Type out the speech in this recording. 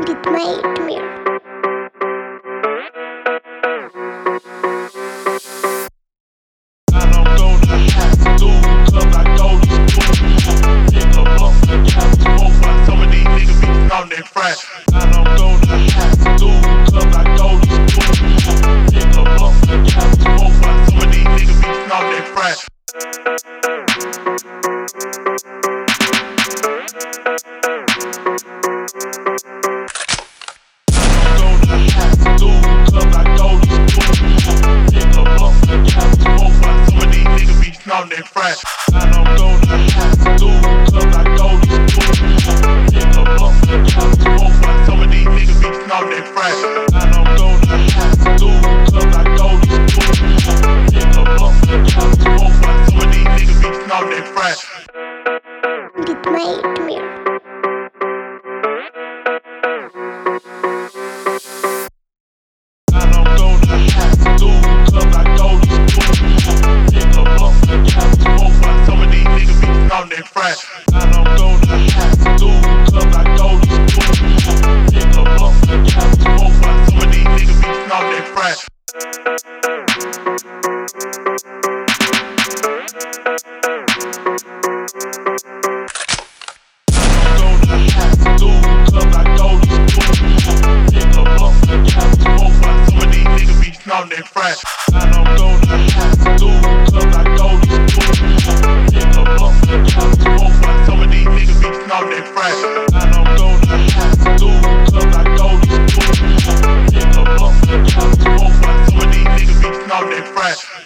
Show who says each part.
Speaker 1: Nightmare.
Speaker 2: I don't go to high school, cause I go to school. Pick up up and got smoke while some of these niggas be on their frat. I don't go to high school, cause I go to school. Pick up up and got smoke while some of these niggas be on their frat. On their frat. I don't go to high school, cause I go to school. Pick up up and got smoke while some of these niggas be on their frat. I don't go to high school, cause I go to school. Pick up up and got smoke while some of these niggas be on their frat.
Speaker 1: Nightmare.
Speaker 2: I don't go to high school, cause I go to school. Pick up up and got smoke while some of these niggas be on their frat. I don't go to high school, cause I go to school. Pick up up and got smoke while some of these niggas be on their frat. On their frat. I don't go to high school, cause I go to